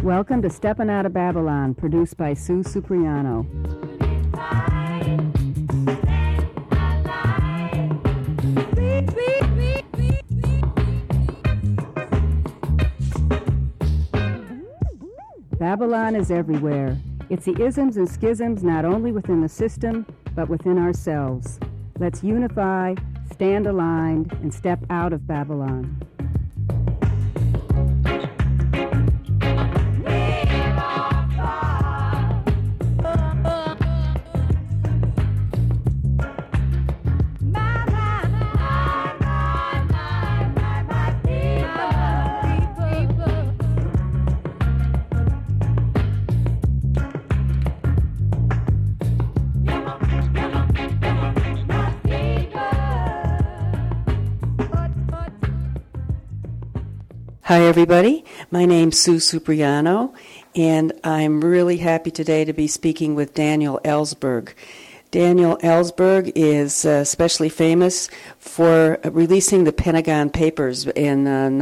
Welcome to Steppin' Out of Babylon, produced by Sue Supriano. Babylon is everywhere. It's the isms and schisms not only within the system, but within ourselves. Let's unify, stand aligned, and step out of Babylon. Hi, everybody. My name's Sue Supriano, and I'm really happy today to be speaking with Daniel Ellsberg. Daniel Ellsberg is especially famous for releasing the Pentagon Papers in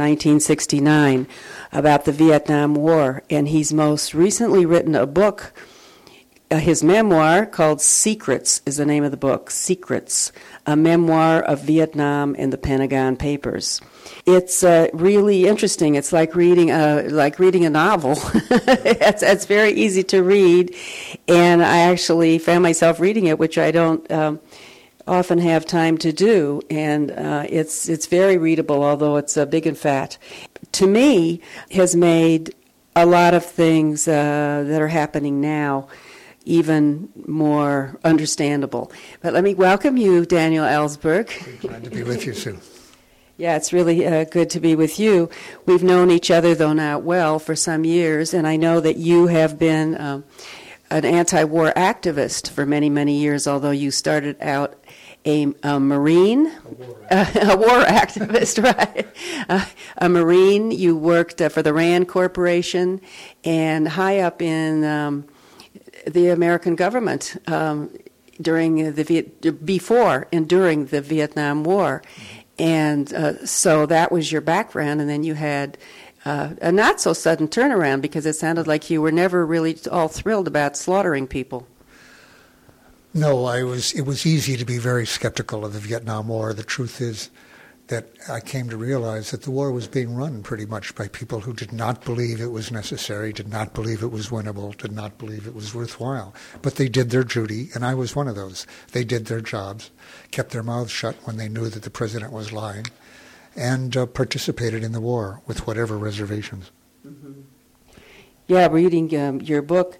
1969 about the Vietnam War, and he's most recently written a book. His memoir, called Secrets, is the name of the book, Secrets, a memoir of Vietnam and the Pentagon Papers. It's really interesting. It's like reading a novel. It's very easy to read, and I actually found myself reading it, which I don't often have time to do. And it's very readable, although it's big and fat. To me, has made a lot of things that are happening now even more understandable. But let me welcome you, Daniel Ellsberg. Glad to be with you, Sue. Yeah, it's really good to be with you. We've known each other, though not well, for some years, and I know that you have been an anti-war activist for many, many years, although you started out a Marine, a war activist, right? A Marine. You worked for the RAND Corporation and high up in the American government during before and during the Vietnam War. And so that was your background, and then you had a not-so-sudden turnaround, because it sounded like you were never really all thrilled about slaughtering people. No, it was easy to be very skeptical of the Vietnam War. The truth is that I came to realize that the war was being run pretty much by people who did not believe it was necessary, did not believe it was winnable, did not believe it was worthwhile. But they did their duty, and I was one of those. They did their jobs, kept their mouths shut when they knew that the president was lying, and participated in the war with whatever reservations. Mm-hmm. Yeah, reading your book,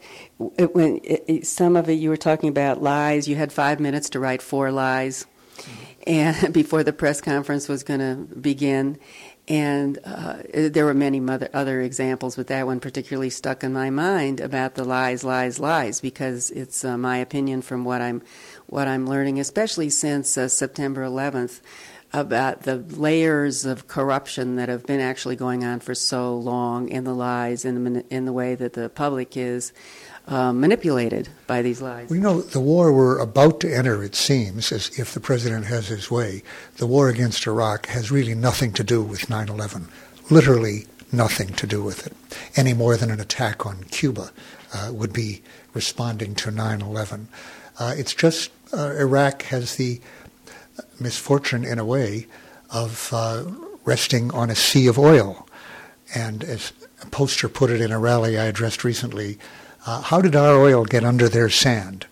some of it you were talking about lies. You had 5 minutes to write 4 lies. And before the press conference was going to begin, and there were many other examples, but that one particularly stuck in my mind about the lies, because it's my opinion from what I'm learning, especially since September 11th, about the layers of corruption that have been actually going on for so long, and the lies, in the way that the public is manipulated by these lies. Well, you know, the war we're about to enter, it seems, as if the president has his way, the war against Iraq has really nothing to do with 9/11, literally nothing to do with it, any more than an attack on Cuba would be responding to 9/11. It's just Iraq has the misfortune, in a way, of resting on a sea of oil. And as a poster put it in a rally I addressed recently, how did our oil get under their sand?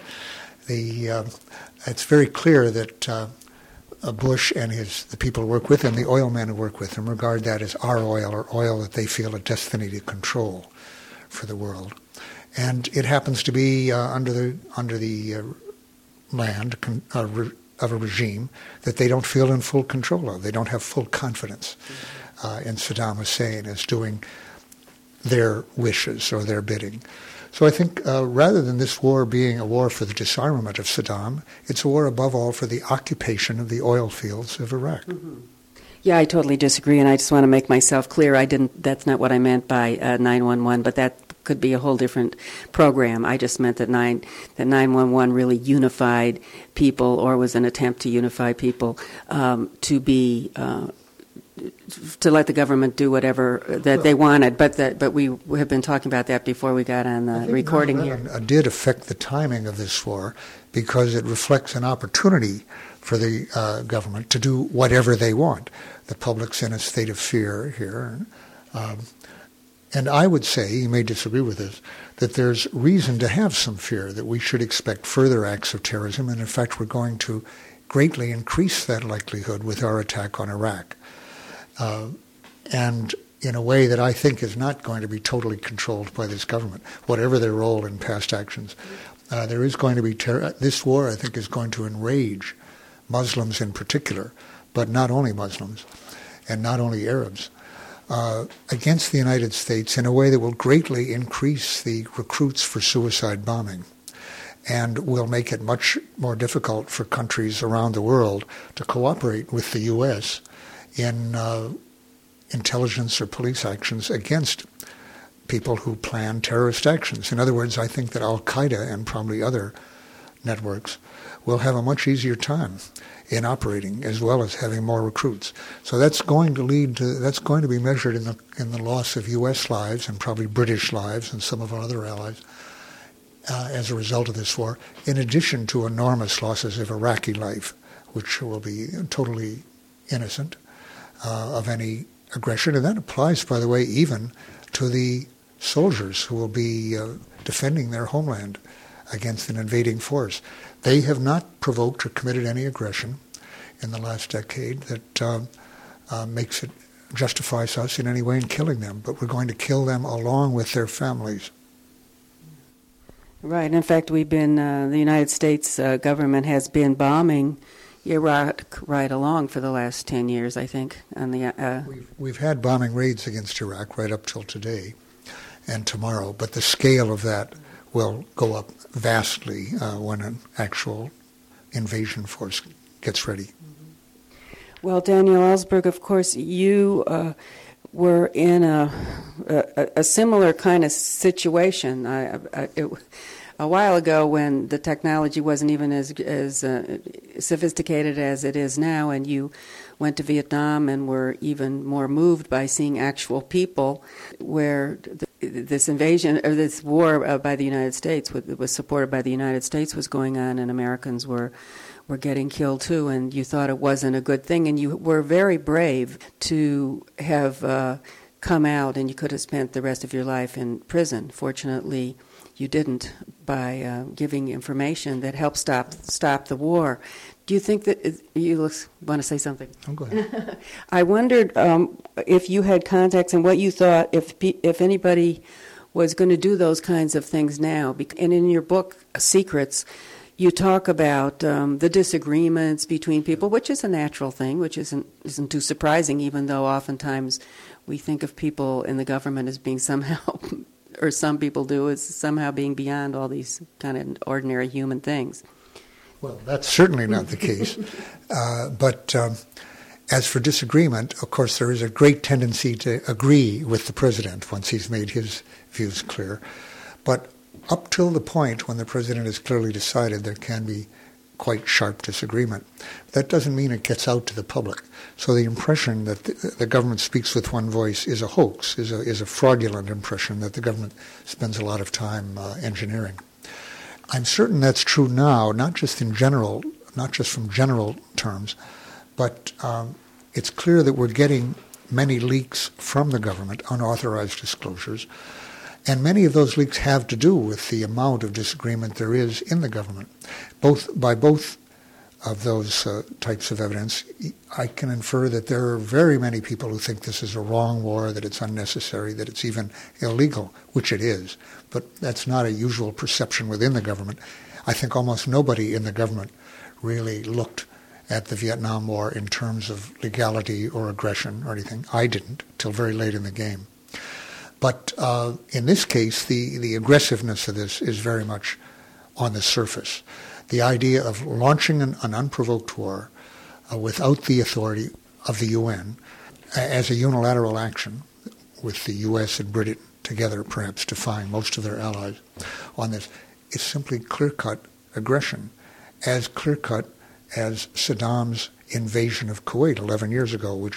It's very clear that Bush and the people who work with him, the oil men who work with him, regard that as our oil, or oil that they feel a destiny to control for the world. And it happens to be under the land of a regime that they don't feel in full control of. They don't have full confidence in Saddam Hussein as doing their wishes or their bidding. So I think rather than this war being a war for the disarmament of Saddam, it's a war above all for the occupation of the oil fields of Iraq. Mm-hmm. Yeah, I totally disagree, and I just want to make myself clear. That's not what I meant by 911, but that could be a whole different program. I just meant that 911 really unified people, or was an attempt to unify people, to be to let the government do whatever that they wanted. But we have been talking about that before we got on the recording here. Did affect the timing of this war because it reflects an opportunity for the government to do whatever they want. The public's in a state of fear here. And I would say, you may disagree with this, that there's reason to have some fear, that we should expect further acts of terrorism, and in fact we're going to greatly increase that likelihood with our attack on Iraq. And in a way that I think is not going to be totally controlled by this government, whatever their role in past actions. There is going to be this war, I think, is going to enrage Muslims in particular, but not only Muslims and not only Arabs, against the United States in a way that will greatly increase the recruits for suicide bombing and will make it much more difficult for countries around the world to cooperate with the U.S. in intelligence or police actions against people who plan terrorist actions. In other words, I think that Al-Qaeda and probably other networks will have a much easier time in operating, as well as having more recruits. So that's going to be measured in the loss of U.S. lives and probably British lives and some of our other allies as a result of this war, in addition to enormous losses of Iraqi life, which will be totally innocent of any aggression. And that applies, by the way, even to the soldiers who will be defending their homeland against an invading force. They have not provoked or committed any aggression in the last decade that makes it justifies us in any way in killing them, but we're going to kill them along with their families. Right. In fact, the United States government has been bombing Iraq right along for the last 10 years, I think. We've had bombing raids against Iraq right up till today and tomorrow, but the scale of that will go up vastly when an actual invasion force gets ready. Well, Daniel Ellsberg, of course, you were in a similar kind of situation. A while ago, when the technology wasn't even as sophisticated as it is now, and you went to Vietnam and were even more moved by seeing actual people, where this invasion or this war by the United States was supported by the United States was going on, and Americans were getting killed too, and you thought it wasn't a good thing, and you were very brave to have come out, and you could have spent the rest of your life in prison. Fortunately, you didn't, by giving information that helped stop the war. Do you think that you want to say something? Oh, go ahead. I wondered if you had contacts and what you thought if anybody was going to do those kinds of things now. And in your book, Secrets, you talk about the disagreements between people, which is a natural thing, which isn't too surprising, even though oftentimes we think of people in the government as being somehow, or some people do, as somehow being beyond all these kind of ordinary human things. Well, that's certainly not the case. But as for disagreement, of course, there is a great tendency to agree with the president once he's made his views clear. But up till the point when the president has clearly decided, there can be quite sharp disagreement. That doesn't mean it gets out to the public. So the impression that the government speaks with one voice is a hoax, is a fraudulent impression that the government spends a lot of time engineering. I'm certain that's true now, not just from general terms, but it's clear that we're getting many leaks from the government, unauthorized disclosures, and many of those leaks have to do with the amount of disagreement there is in the government. By both of those types of evidence, I can infer that there are very many people who think this is a wrong war, that it's unnecessary, that it's even illegal, which it is. But that's not a usual perception within the government. I think almost nobody in the government really looked at the Vietnam War in terms of legality or aggression or anything. I didn't, till very late in the game. But in this case, the aggressiveness of this is very much on the surface. The idea of launching an unprovoked war without the authority of the UN as a unilateral action, with the U.S. and Britain together perhaps defying most of their allies on this, is simply clear-cut aggression, as clear-cut as Saddam's invasion of Kuwait 11 years ago, which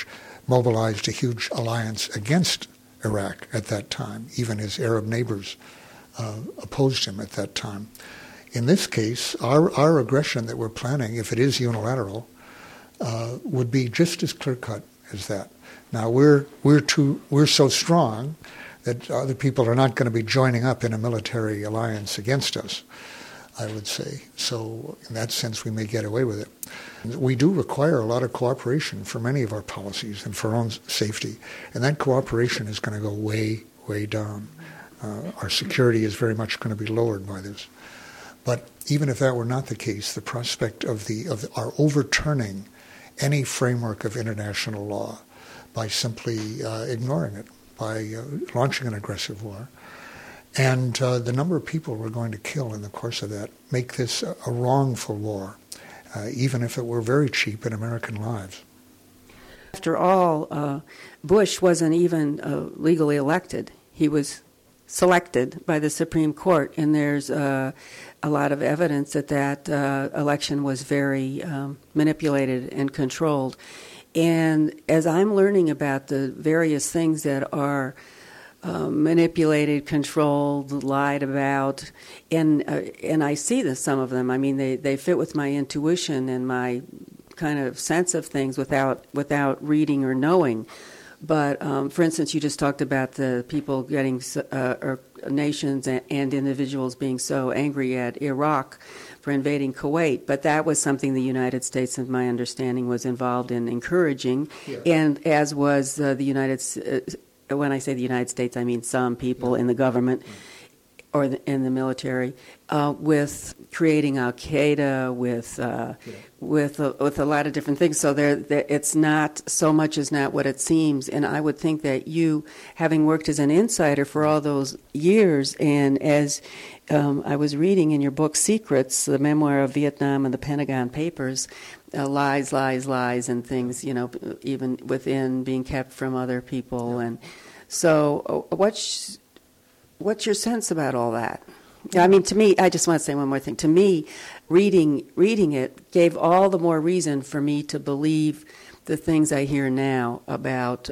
mobilized a huge alliance against Iraq at that time. Even his Arab neighbors opposed him at that time. In this case, our aggression that we're planning, if it is unilateral, would be just as clear-cut as that. Now, we're so strong that other people are not going to be joining up in a military alliance against us, I would say. So in that sense, we may get away with it. We do require a lot of cooperation for many of our policies and for our own safety, and that cooperation is going to go way, way down. Our security is very much going to be lowered by this. But even if that were not the case, the prospect of our overturning any framework of international law by simply ignoring it, by launching an aggressive war, and the number of people we're going to kill in the course of that make this a wrongful war, even if it were very cheap in American lives. After all, Bush wasn't even legally elected. He was selected by the Supreme Court, and there's a lot of evidence that election was very manipulated and controlled. And as I'm learning about the various things that are manipulated, controlled, lied about, and I see some of them. I mean, they fit with my intuition and my kind of sense of things without reading or knowing. But for instance, you just talked about the people getting, or nations and individuals being so angry at Iraq for invading Kuwait. But that was something the United States, in my understanding, was involved in encouraging, and as was the United States. When I say the United States, I mean some people in the government or in the military, with creating Al Qaeda, with a lot of different things. So it's not so much as not what it seems. And I would think that you, having worked as an insider for all those years, and as I was reading in your book Secrets, the memoir of Vietnam and the Pentagon Papers, lies, and things, even within being kept from other people. And so what's your sense about all that? I mean, to me, I just want to say one more thing. To me, reading it gave all the more reason for me to believe the things I hear now about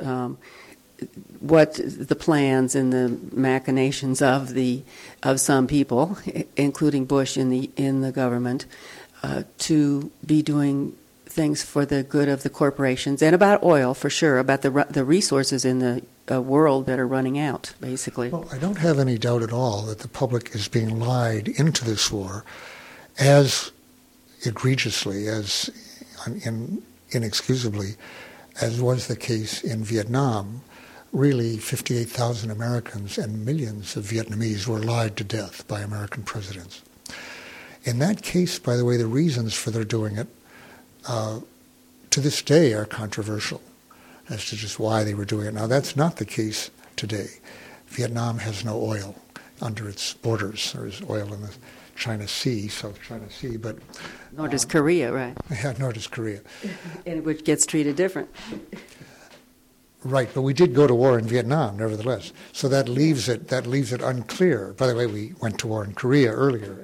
what the plans and the machinations of some people, including Bush in the government, to be doing things for the good of the corporations, and about oil for sure, about the resources in the world that are running out, basically. Well, I don't have any doubt at all that the public is being lied into this war as egregiously, as inexcusably, as was the case in Vietnam. Really, 58,000 Americans and millions of Vietnamese were lied to death by American presidents. In that case, by the way, the reasons for their doing it to this day are controversial as to just why they were doing it. Now, that's not the case today. Vietnam has no oil under its borders. There is oil in the China Sea, South China Sea, but... Nor does Korea, right? Yeah, nor does Korea. And which gets treated different. Right, but we did go to war in Vietnam, nevertheless. So that leaves it unclear. By the way, we went to war in Korea earlier.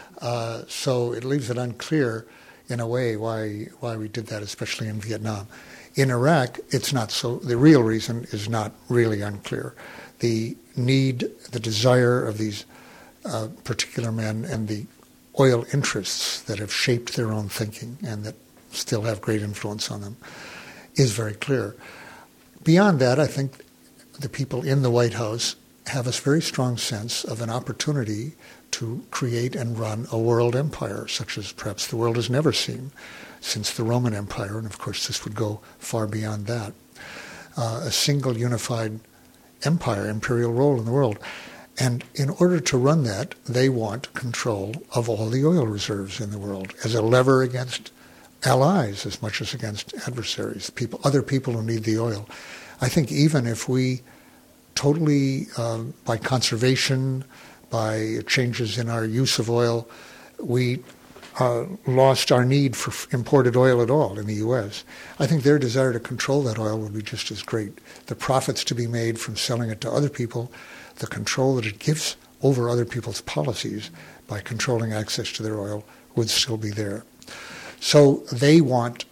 So it leaves it unclear, in a way, why we did that, especially in Vietnam. In Iraq, it's not so. The real reason is not really unclear. The need, the desire of these particular men and the oil interests that have shaped their own thinking and that still have great influence on them is very clear. Beyond that, I think the people in the White House have a very strong sense of an opportunity to create and run a world empire, such as perhaps the world has never seen since the Roman Empire, and of course this would go far beyond that. A single unified empire, imperial role in the world. And in order to run that, they want control of all the oil reserves in the world as a lever against allies as much as against adversaries, other people who need the oil. I think even if we totally, by conservation, by changes in our use of oil, we lost our need for imported oil at all in the U.S., I think their desire to control that oil would be just as great. The profits to be made from selling it to other people, the control that it gives over other people's policies by controlling access to their oil would still be there. So they want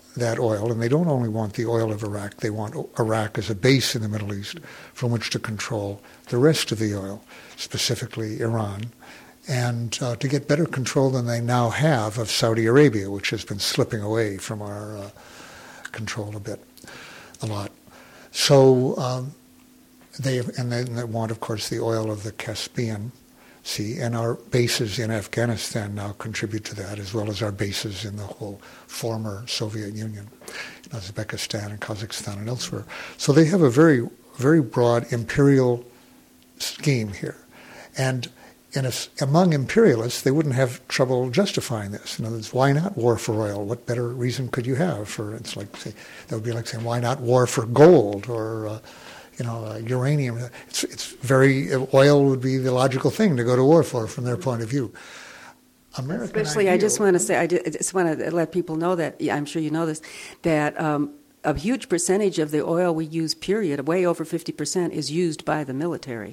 that oil, and they don't only want the oil of Iraq, they want Iraq as a base in the Middle East from which to control the rest of the oil, specifically Iran, and to get better control than they now have of Saudi Arabia, which has been slipping away from our control a lot. So they want, of course, the oil of the Caspian Sea, and our bases in Afghanistan now contribute to that, as well as our bases in the whole former Soviet Union, in Uzbekistan and Kazakhstan and elsewhere. So they have a very, very broad imperial scheme here. And among imperialists, they wouldn't have trouble justifying this. In other words, why not war for oil? What better reason could you have for? It's like that would be like saying, why not war for gold or uranium? It's very oil would be the logical thing to go to war for from their point of view. Especially, I just want to let people know that, I'm sure you know this, that a huge percentage of the oil we use, period, way over 50%, is used by the military.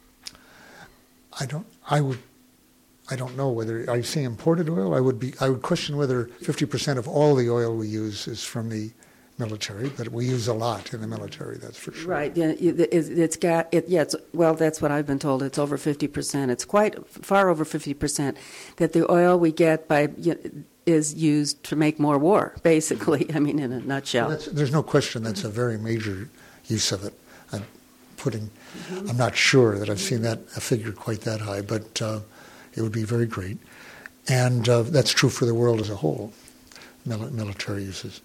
I don't know whether I say imported oil. I would question whether 50% of all the oil we use is from the military, but we use a lot in the military. That's for sure. Right. Yeah. That's what I've been told. It's over 50%. It's quite far over 50% that the oil we get is used to make more war. Basically, I mean, in a nutshell. Well, there's no question that's a very major use of it. I'm not sure that I've seen a figure quite that high, but it would be very great. And that's true for the world as a whole, military uses.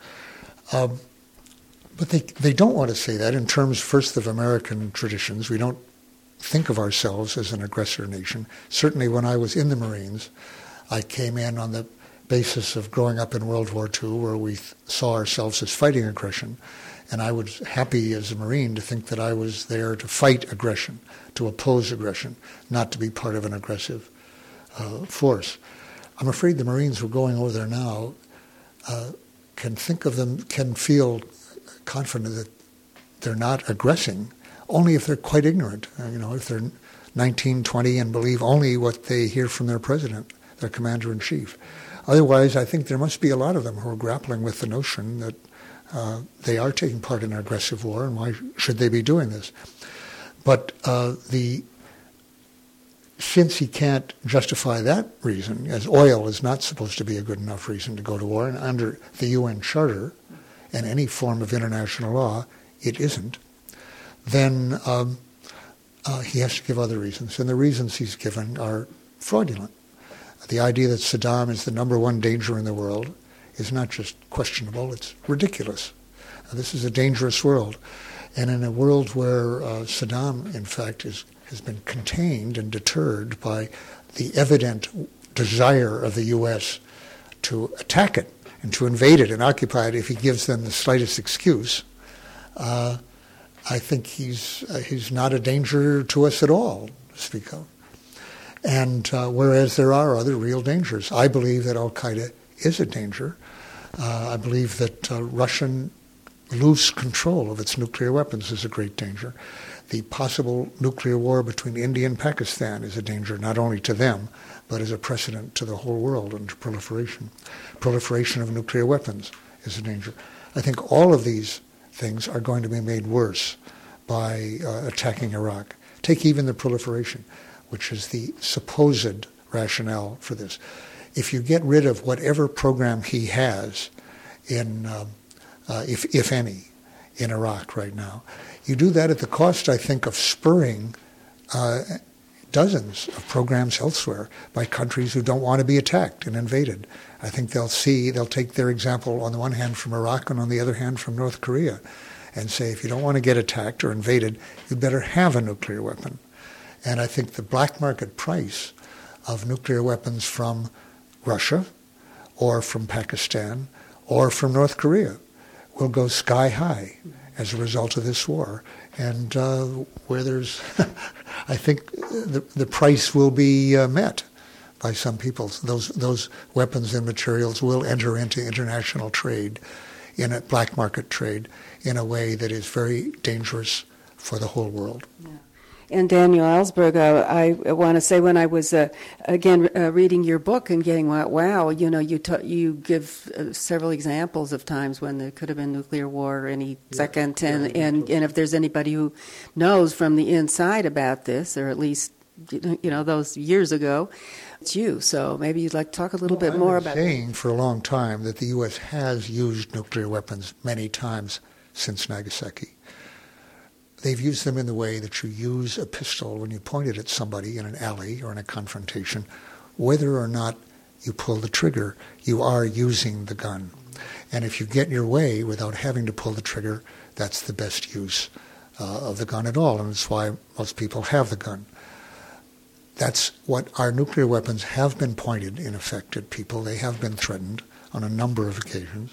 But they don't want to say that in terms, first, of American traditions. We don't think of ourselves as an aggressor nation. Certainly when I was in the Marines, I came in on the basis of growing up in World War II, where we saw ourselves as fighting aggression. And I was happy as a Marine to think that I was there to fight aggression, to oppose aggression, not to be part of an aggressive force. I'm afraid the Marines who are going over there now can feel confident that they're not aggressing, only if they're quite ignorant. If they're 19, 20 and believe only what they hear from their president, their commander-in-chief. Otherwise, I think there must be a lot of them who are grappling with the notion that they are taking part in an aggressive war, and why should they be doing this? But since he can't justify that reason, as oil is not supposed to be a good enough reason to go to war, and under the UN Charter and any form of international law, it isn't, then he has to give other reasons. And the reasons he's given are fraudulent. The idea that Saddam is the number one danger in the world is not just questionable, it's ridiculous. This is a dangerous world. And in a world where Saddam, in fact, has been contained and deterred by the evident desire of the U.S. to attack it and to invade it and occupy it if he gives them the slightest excuse, I think he's not a danger to us at all to speak of. And whereas there are other real dangers. I believe that Al-Qaeda is a danger. I believe that Russian loose control of its nuclear weapons is a great danger. The possible nuclear war between India and Pakistan is a danger, not only to them, but as a precedent to the whole world and to proliferation. Proliferation of nuclear weapons is a danger. I think all of these things are going to be made worse by attacking Iraq. Take even the proliferation, which is the supposed rationale for this. If you get rid of whatever program he has in, if any, in Iraq right now, you do that at the cost, I think, of spurring dozens of programs elsewhere by countries who don't want to be attacked and invaded. I think they'll take their example on the one hand from Iraq and on the other hand from North Korea and say, if you don't want to get attacked or invaded, you better have a nuclear weapon. And I think the black market price of nuclear weapons from Russia or from Pakistan or from North Korea will go sky high as a result of this war. And where there's, I think the price will be met by some people. Those weapons and materials will enter into international trade, in a black market trade, in a way that is very dangerous for the whole world. Yeah. And Daniel Ellsberg, I want to say when I was reading your book and getting wow, you give several examples of times when there could have been nuclear war any second, and if there's anybody who knows from the inside about this, or at least those years ago, it's you. So maybe you'd like to talk a little bit more about. I've been saying for a long time that the U.S. has used nuclear weapons many times since Nagasaki. They've used them in the way that you use a pistol when you point it at somebody in an alley or in a confrontation. Whether or not you pull the trigger, you are using the gun. And if you get your way without having to pull the trigger, that's the best use of the gun at all, and it's why most people have the gun. That's what our nuclear weapons have been pointed, in effect, at people. They have been threatened on a number of occasions.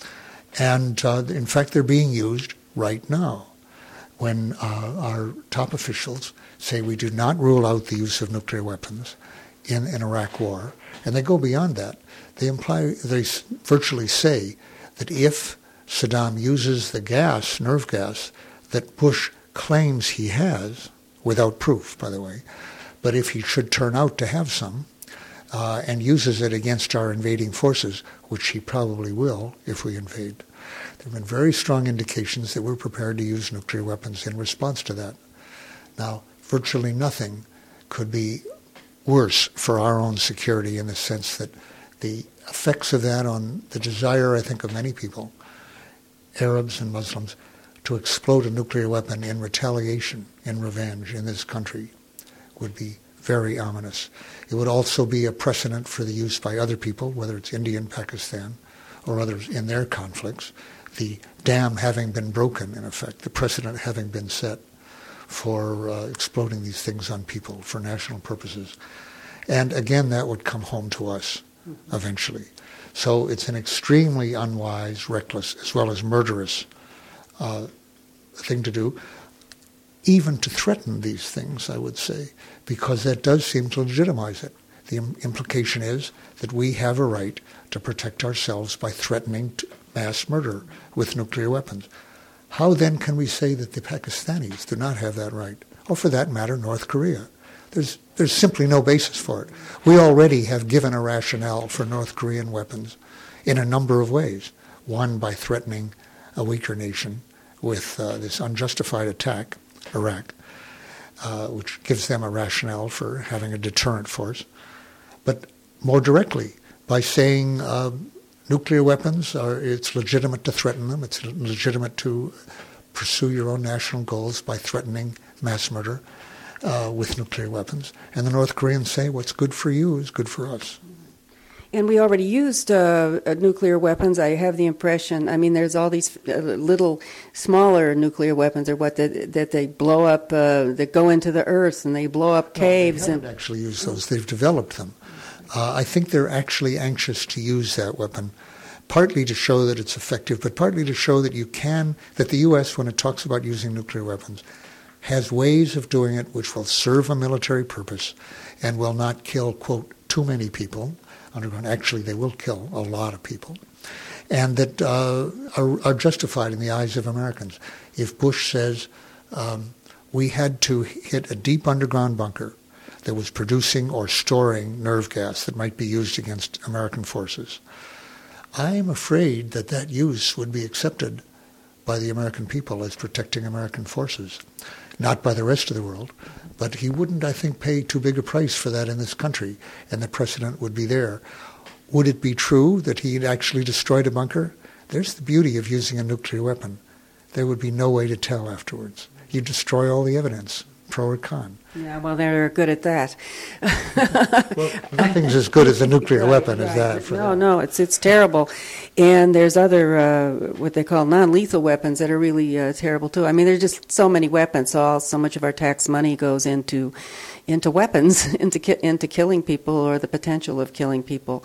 And in fact, they're being used right now. When our top officials say we do not rule out the use of nuclear weapons in an Iraq war, and they go beyond that, they virtually say that if Saddam uses the gas, nerve gas, that Bush claims he has, without proof, by the way, but if he should turn out to have some, and uses it against our invading forces, which he probably will if we invade, there have been very strong indications that we're prepared to use nuclear weapons in response to that. Now, virtually nothing could be worse for our own security in the sense that the effects of that on the desire, I think, of many people, Arabs and Muslims, to explode a nuclear weapon in retaliation, in revenge in this country would be very ominous. It would also be a precedent for the use by other people, whether it's India and Pakistan or others in their conflicts, the dam having been broken, in effect, the precedent having been set for exploding these things on people for national purposes. And again, that would come home to us eventually. So it's an extremely unwise, reckless, as well as murderous thing to do, even to threaten these things, I would say, because that does seem to legitimize it. The implication is that we have a right to protect ourselves by threatening mass murder with nuclear weapons. How then can we say that the Pakistanis do not have that right? Or for that matter, North Korea? There's simply no basis for it. We already have given a rationale for North Korean weapons in a number of ways. One, by threatening a weaker nation with this unjustified attack, Iraq, which gives them a rationale for having a deterrent force. But more directly, by saying nuclear weapons, it's legitimate to threaten them, it's legitimate to pursue your own national goals by threatening mass murder with nuclear weapons. And the North Koreans say what's good for you is good for us. And we already used nuclear weapons. I have the impression, there's all these little smaller nuclear weapons or that they blow up, that go into the earth and they blow up caves. They haven't actually used those. They've developed them. I think they're actually anxious to use that weapon, partly to show that it's effective, but partly to show that that the U.S., when it talks about using nuclear weapons, has ways of doing it which will serve a military purpose and will not kill, quote, too many people underground. Actually, they will kill a lot of people, and that are justified in the eyes of Americans. If Bush says we had to hit a deep underground bunker that was producing or storing nerve gas that might be used against American forces, I'm afraid that use would be accepted by the American people as protecting American forces, not by the rest of the world. But he wouldn't, I think, pay too big a price for that in this country, and the precedent would be there. Would it be true that he had actually destroyed a bunker? There's the beauty of using a nuclear weapon. There would be no way to tell afterwards. You destroy all the evidence, pro or con. Yeah, well, they're good at that. Well, nothing's as good as a nuclear weapon as that. No, it's terrible. And there's other, what they call non-lethal weapons that are really terrible, too. There's just so many weapons. So much of our tax money goes into weapons, into killing people or the potential of killing people.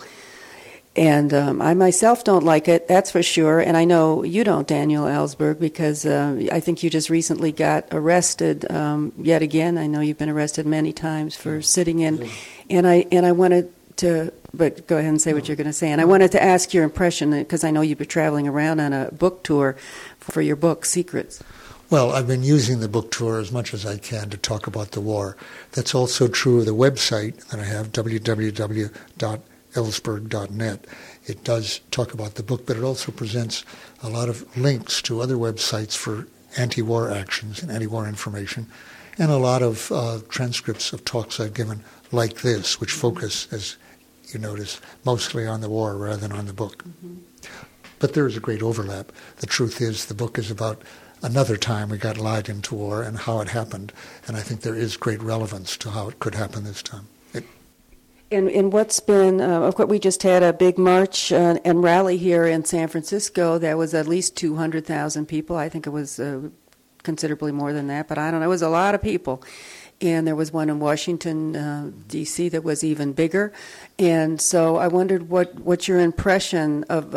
And I myself don't like it, that's for sure. And I know you don't, Daniel Ellsberg, because I think you just recently got arrested yet again. I know you've been arrested many times for sitting in. And I wanted to, but go ahead and say what you're going to say. And I wanted to ask your impression, because I know you've been traveling around on a book tour for your book, Secrets. Well, I've been using the book tour as much as I can to talk about the war. That's also true of the website that I have, www.ellsberg.net. It does talk about the book, but it also presents a lot of links to other websites for anti-war actions and anti-war information, and a lot of transcripts of talks I've given like this, which focus, as you notice, mostly on the war rather than on the book. Mm-hmm. But there is a great overlap. The truth is the book is about another time we got lied into war and how it happened, and I think there is great relevance to how it could happen this time. And what's been, of course, we just had a big march and rally here in San Francisco. There was at least 200,000 people. I think it was considerably more than that, but I don't know. It was a lot of people. And there was one in Washington, D.C. that was even bigger. And so I wondered what your impression of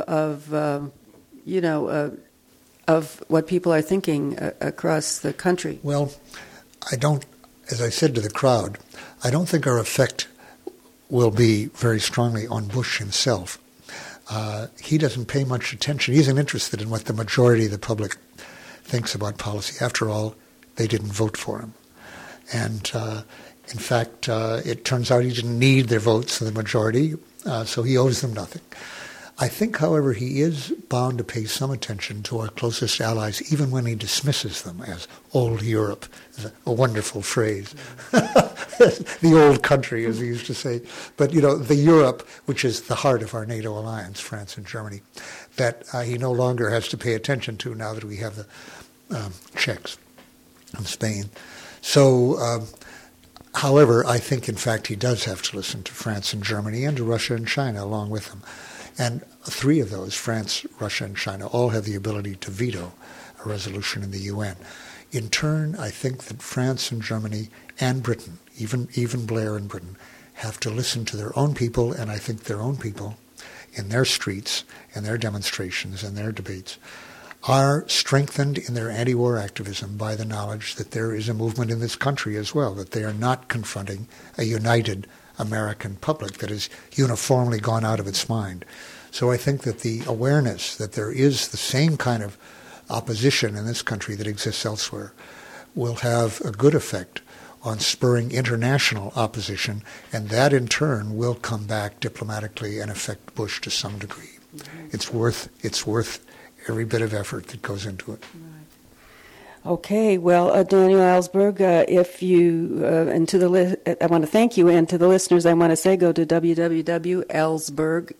what people are thinking across the country. Well, as I said to the crowd, I don't think our effect will be very strongly on Bush himself. He doesn't pay much attention. He isn't interested in what the majority of the public thinks about policy. After all, they didn't vote for him. And in fact, it turns out he didn't need their votes for the majority, so he owes them nothing. I think, however, he is bound to pay some attention to our closest allies, even when he dismisses them as old Europe, a wonderful phrase. The old country, as he used to say. But, the Europe, which is the heart of our NATO alliance, France and Germany, that he no longer has to pay attention to now that we have the Czechs and Spain. So, however, I think, in fact, he does have to listen to France and Germany and to Russia and China along with them. And three of those, France, Russia, and China, all have the ability to veto a resolution in the UN. In turn, I think that France and Germany and Britain, even Blair and Britain, have to listen to their own people, and I think their own people in their streets and their demonstrations and their debates are strengthened in their anti-war activism by the knowledge that there is a movement in this country as well, that they are not confronting a united American public that has uniformly gone out of its mind. So I think that the awareness that there is the same kind of opposition in this country that exists elsewhere will have a good effect on spurring international opposition, and that in turn will come back diplomatically and affect Bush to some degree. Mm-hmm. It's worth every bit of effort that goes into it. Right. Okay, well, Daniel Ellsberg, I want to thank you, and to the listeners, I want to say go to www.ellsberg,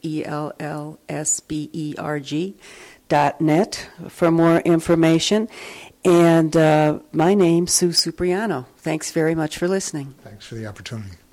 ELLSBERG.net for more information. And my name's Sue Cipriano. Thanks very much for listening. Thanks for the opportunity.